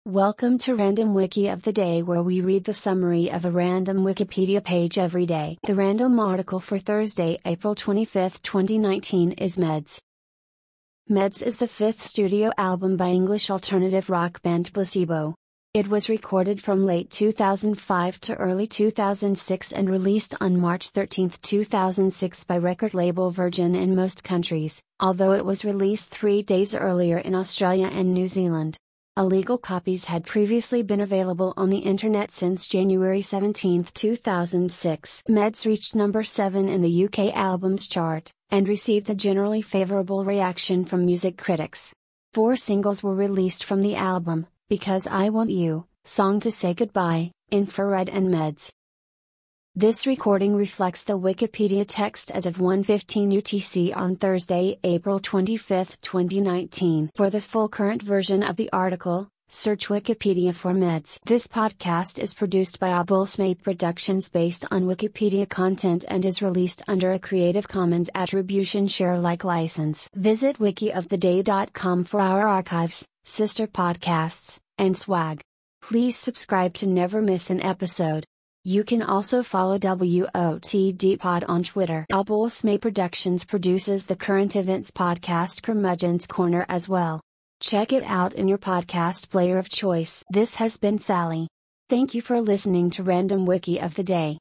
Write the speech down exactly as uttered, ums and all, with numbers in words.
Welcome to Random Wiki of the Day, where we read the summary of a random Wikipedia page every day. The random article for Thursday, April twenty-fifth, twenty nineteen is Meds. Meds is the fifth studio album by English alternative rock band Placebo. It was recorded from late two thousand five to early two thousand six and released on March thirteenth, two thousand six by record label Virgin in most countries, although it was released three days earlier in Australia and New Zealand. Illegal copies had previously been available on the internet since January seventeenth, two thousand six. Meds reached number seven in the U K albums chart, and received a generally favourable reaction from music critics. Four singles were released from the album: Because I Want You, Song to Say Goodbye, Infrared and Meds. This recording reflects the Wikipedia text as of one fifteen U T C on Thursday, April twenty-fifth, twenty nineteen. For the full current version of the article, search Wikipedia for Meds. This podcast is produced by Abulsmape Productions based on Wikipedia content and is released under a Creative Commons Attribution Share Alike license. Visit wiki of the day dot com for our archives, sister podcasts, and swag. Please subscribe to never miss an episode. You can also follow W O T D Pod on Twitter. Abulsmape Productions produces the current events podcast Curmudgeon's Corner as well. Check it out in your podcast player of choice. This has been Sally. Thank you for listening to Random Wiki of the Day.